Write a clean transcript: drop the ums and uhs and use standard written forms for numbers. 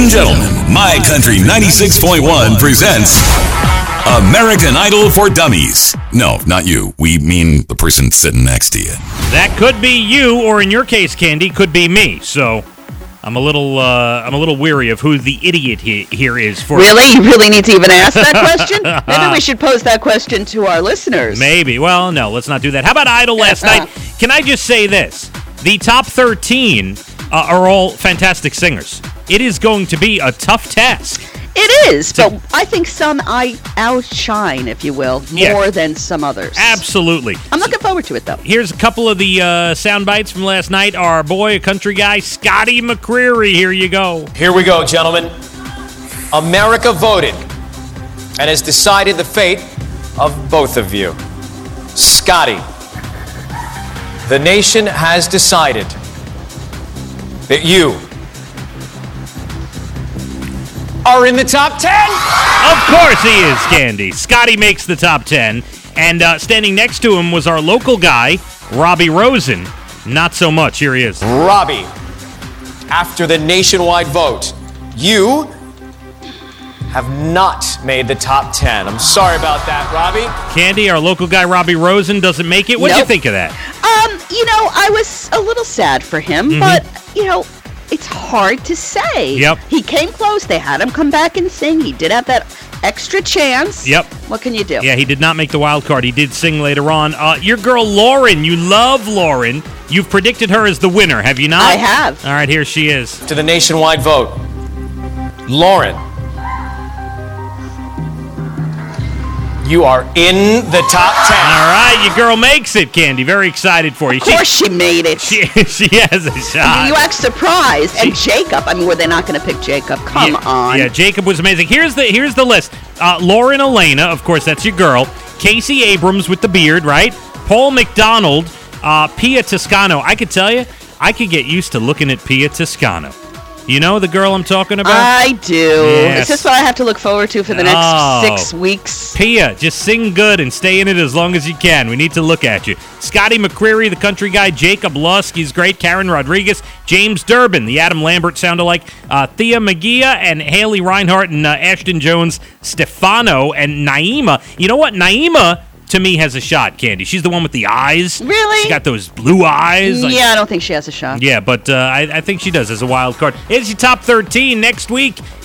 and gentlemen, My Country 96.1 presents American Idol for Dummies. No, not you. We mean the person sitting next to you. That could be you, or in your case, Candy, could be me. So I'm a little weary of who the idiot here is. For Really? You really need to even ask that question? Maybe we should pose that question to our listeners. Maybe. Well, no, let's not do that. How about Idol last night? Can I just say this? The top 13 are all fantastic singers. It is going to be a tough task. It is, but I think some outshine, if you will, more than some others. Absolutely. I'm looking forward to it, though. Here's a couple of the sound bites from last night. Our boy, a country guy, Scotty McCreery. Here you go. Here we go, gentlemen. America voted and has decided the fate of both of you. Scotty, the nation has decided that you are in the top 10. Of course he is, Candy. Scotty makes the top 10. And standing next to him was our local guy, Robbie Rosen. Not so much. Here he is. Robbie, after the nationwide vote, you have not made the top 10. I'm sorry about that, Robbie. Candy, our local guy, Robbie Rosen, doesn't make it. What do you think of that? I was a little sad for him, but, it's hard to say. Yep. He came close. They had him come back and sing. He did have that extra chance. Yep. What can you do? Yeah, he did not make the wild card. He did sing later on. Your girl, Lauren, you love Lauren. You've predicted her as the winner, have you not? I have. All right, here she is. To the nationwide vote, Lauren, you are in the top 10. All right, your girl makes it, Candy. Very excited for you. Of course she made it. She has a shot. You act surprised. And Jacob, were they not going to pick Jacob? Come on. Yeah, Jacob was amazing. Here's the list. Lauren Elena, of course, that's your girl. Casey Abrams with the beard, right? Paul McDonald, Pia Toscano. I could tell you, I could get used to looking at Pia Toscano. You know the girl I'm talking about? I do. Yes. Is this what I have to look forward to for the next 6 weeks? Pia, just sing good and stay in it as long as you can. We need to look at you. Scotty McCreery, the country guy. Jacob Lusk, he's great. Karen Rodriguez. James Durbin, the Adam Lambert sound-alike. Thea Magia and Haley Reinhart and Ashton Jones. Stefano and Naima. You know what? Naima, to me, has a shot, Candy. She's the one with the eyes. Really? She's got those blue eyes. Yeah, I don't think she has a shot. Yeah, but I think she does as a wild card. It's your top 13 next week.